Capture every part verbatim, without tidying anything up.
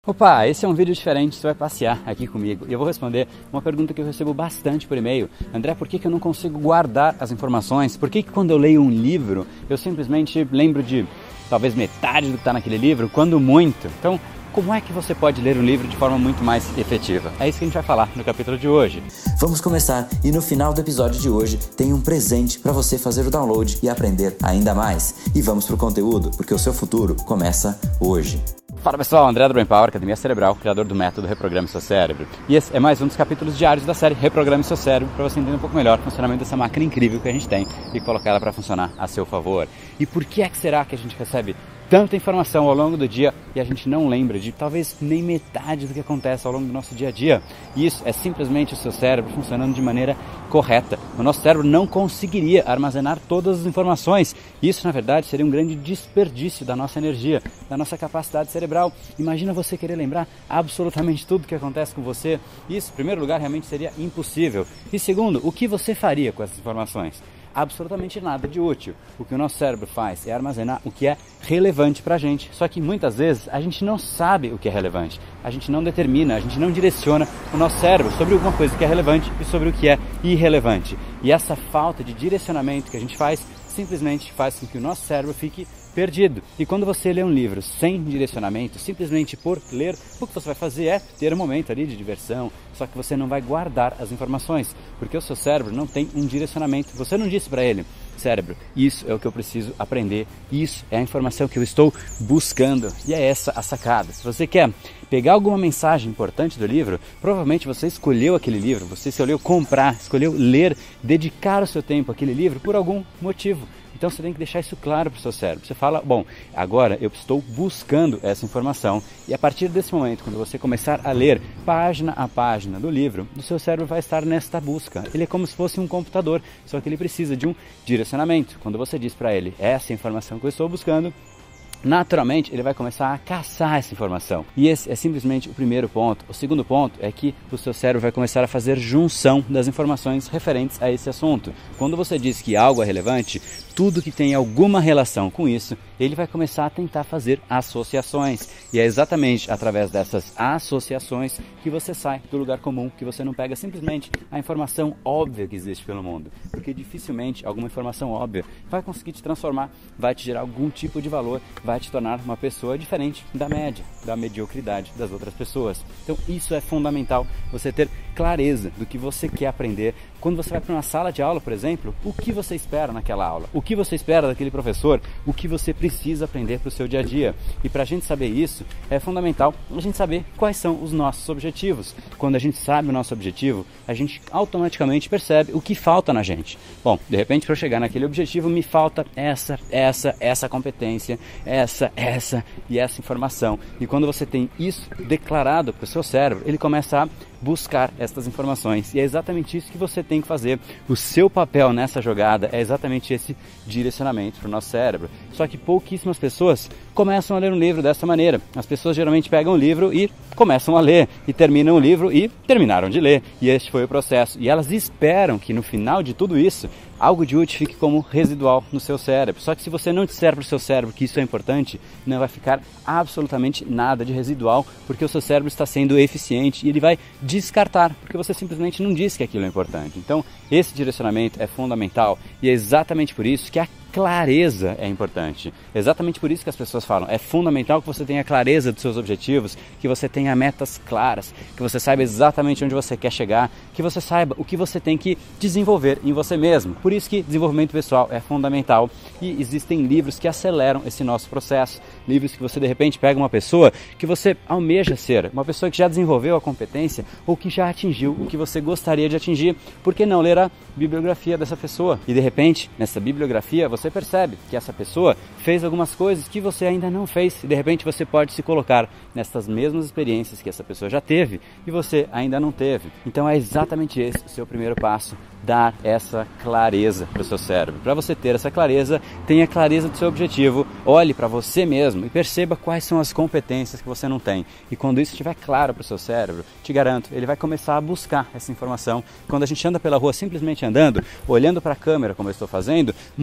Opa, esse é um vídeo diferente, você vai passear aqui comigo e eu vou responder uma pergunta que eu recebo bastante por e-mail. André, por que que eu não consigo guardar as informações? Por que que quando eu leio um livro, eu simplesmente lembro de talvez metade do que está naquele livro, quando muito? Então, como é que você pode ler um livro de forma muito mais efetiva? É isso que a gente vai falar no capítulo de hoje. Vamos começar e no final do episódio de hoje tem um presente para você fazer o download e aprender ainda mais. E vamos pro conteúdo, porque o seu futuro começa hoje. Fala pessoal, André do Brain Power, Academia Cerebral, criador do método Reprograme Seu Cérebro. E esse é mais um dos capítulos diários da série Reprograme Seu Cérebro, para você entender um pouco melhor o funcionamento dessa máquina incrível que a gente tem e colocar ela para funcionar a seu favor. E por que é que será que a gente recebe tanta informação ao longo do dia e a gente não lembra de talvez nem metade do que acontece ao longo do nosso dia a dia? E isso é simplesmente o seu cérebro funcionando de maneira correta. O nosso cérebro não conseguiria armazenar todas as informações. Isso, na verdade, seria um grande desperdício da nossa energia, da nossa capacidade cerebral. Imagina você querer lembrar absolutamente tudo que acontece com você. Isso, em primeiro lugar, realmente seria impossível. E segundo, o que você faria com essas informações? Absolutamente nada de útil. O que o nosso cérebro faz é armazenar o que é relevante para a gente. Só que muitas vezes a gente não sabe o que é relevante. A gente não determina, a gente não direciona o nosso cérebro sobre alguma coisa que é relevante e sobre o que é irrelevante. E essa falta de direcionamento que a gente faz simplesmente faz com que o nosso cérebro fique perdido. E quando você lê um livro sem direcionamento, simplesmente por ler, o que você vai fazer é ter um momento ali de diversão, só que você não vai guardar as informações, porque o seu cérebro não tem um direcionamento. Você não disse para ele: cérebro, isso é o que eu preciso aprender, isso é a informação que eu estou buscando. E é essa a sacada. Se você quer pegar alguma mensagem importante do livro, provavelmente você escolheu aquele livro, você escolheu comprar, escolheu ler, dedicar o seu tempo àquele livro por algum motivo. Então você tem que deixar isso claro para o seu cérebro. Você fala: bom, agora eu estou buscando essa informação, e a partir desse momento, quando você começar a ler página a página do livro, o seu cérebro vai estar nesta busca. Ele é como se fosse um computador, só que ele precisa de um direcionamento. Quando você diz para ele: essa é a informação que eu estou buscando, naturalmente ele vai começar a caçar essa informação. E esse é simplesmente o primeiro ponto. O segundo ponto é que o seu cérebro vai começar a fazer junção das informações referentes a esse assunto. Quando você diz que algo é relevante, tudo que tem alguma relação com isso, ele vai começar a tentar fazer associações. E é exatamente através dessas associações que você sai do lugar comum, que você não pega simplesmente a informação óbvia que existe pelo mundo. Porque dificilmente alguma informação óbvia vai conseguir te transformar, vai te gerar algum tipo de valor, vai te tornar uma pessoa diferente da média, da mediocridade das outras pessoas. Então isso é fundamental, você ter clareza do que você quer aprender. Quando você vai para uma sala de aula, por exemplo, o que você espera naquela aula? O que você espera daquele professor? O que você precisa aprender para o seu dia a dia? E para a gente saber isso, é fundamental a gente saber quais são os nossos objetivos. Quando a gente sabe o nosso objetivo, a gente automaticamente percebe o que falta na gente. Bom, de repente, para eu chegar naquele objetivo, me falta essa, essa, essa competência, essa, essa e essa informação. E quando você tem isso declarado para o seu cérebro, ele começa a buscar essas informações. E é exatamente isso que você tem que fazer. O seu papel nessa jogada é exatamente esse direcionamento para o nosso cérebro. Só que pouquíssimas pessoas começam a ler um livro dessa maneira. As pessoas geralmente pegam o livro e começam a ler, e terminam o livro e terminaram de ler. E este foi o processo. E elas esperam que no final de tudo isso, algo de útil fique como residual no seu cérebro. Só que se você não disser para o seu cérebro que isso é importante, não vai ficar absolutamente nada de residual, porque o seu cérebro está sendo eficiente e ele vai descartar, porque você simplesmente não disse que aquilo é importante. Então, esse direcionamento é fundamental, e é exatamente por isso que a clareza é importante. Exatamente por isso que as pessoas falam: é fundamental que você tenha clareza dos seus objetivos, que você tenha metas claras, que você saiba exatamente onde você quer chegar, que você saiba o que você tem que desenvolver em você mesmo. Por isso que desenvolvimento pessoal é fundamental, e existem livros que aceleram esse nosso processo. Livros que você de repente pega uma pessoa que você almeja ser, uma pessoa que já desenvolveu a competência ou que já atingiu o que você gostaria de atingir. Por que não ler a bibliografia dessa pessoa? E de repente, nessa bibliografia, você percebe que essa pessoa fez algumas coisas que você ainda não fez, e de repente você pode se colocar nessas mesmas experiências que essa pessoa já teve e você ainda não teve. Então é exatamente esse o seu primeiro passo: dar essa clareza para o seu cérebro. Para você ter essa clareza, tenha clareza do seu objetivo, olhe para você mesmo e perceba quais são as competências que você não tem. E quando isso estiver claro para o seu cérebro, te garanto, ele vai começar a buscar essa informação. Quando a gente anda pela rua simplesmente andando, olhando para a câmera como eu estou fazendo, muitas das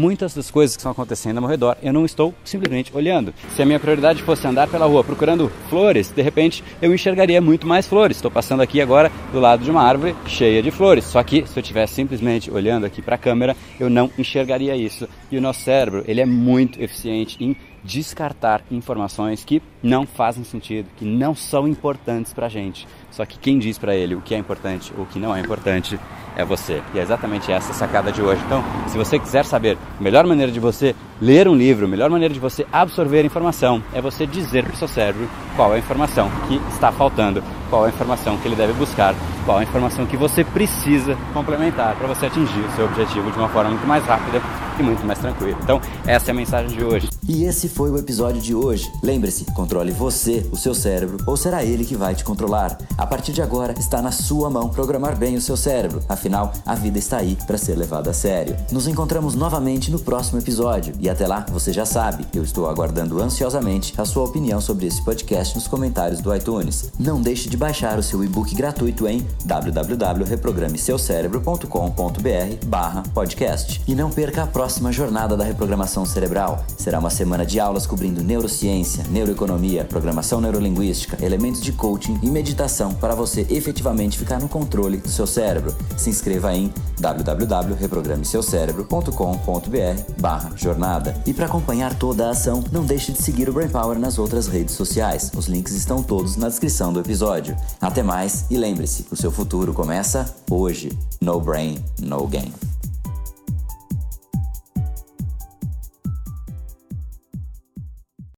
das coisas que estão acontecendo ao meu redor, eu não estou simplesmente olhando. Se a minha prioridade fosse andar pela rua procurando flores, de repente eu enxergaria muito mais flores. Estou passando aqui agora do lado de uma árvore cheia de flores, só que se eu estivesse simplesmente olhando aqui para a câmera, eu não enxergaria isso. E o nosso cérebro, ele é muito eficiente em descartar informações que não fazem sentido, que não são importantes pra gente. Só que quem diz pra ele o que é importante ou o que não é importante é você. E é exatamente essa a sacada de hoje. Então, se você quiser saber a melhor maneira de você ler um livro, a melhor maneira de você absorver a informação é você dizer pro seu cérebro qual é a informação que está faltando, qual é a informação que ele deve buscar, qual é a informação que você precisa complementar para você atingir o seu objetivo de uma forma muito mais rápida e muito mais tranquila. Então, essa é a mensagem de hoje. E esse foi o episódio de hoje. Lembre-se, controle você, o seu cérebro, ou será ele que vai te controlar? A partir de agora, está na sua mão programar bem o seu cérebro. Afinal, a vida está aí para ser levada a sério. Nos encontramos novamente no próximo episódio. E até lá, você já sabe, eu estou aguardando ansiosamente a sua opinião sobre esse podcast nos comentários do iTunes. Não deixe de baixar o seu e-book gratuito em w w w ponto reprograme seu cérebro ponto com ponto b r barra podcast. E não perca a próxima jornada da reprogramação cerebral. Será uma semana de aulas cobrindo neurociência, neuroeconomia, programação neurolinguística, elementos de coaching e meditação para você efetivamente ficar no controle do seu cérebro. Se inscreva em w w w ponto reprograme seu cérebro ponto com ponto b r barra jornada. E para acompanhar toda a ação, não deixe de seguir o Brain Power nas outras redes sociais. Os links estão todos na descrição do episódio. Até mais e lembre-se, o seu futuro começa hoje. No brain, no game.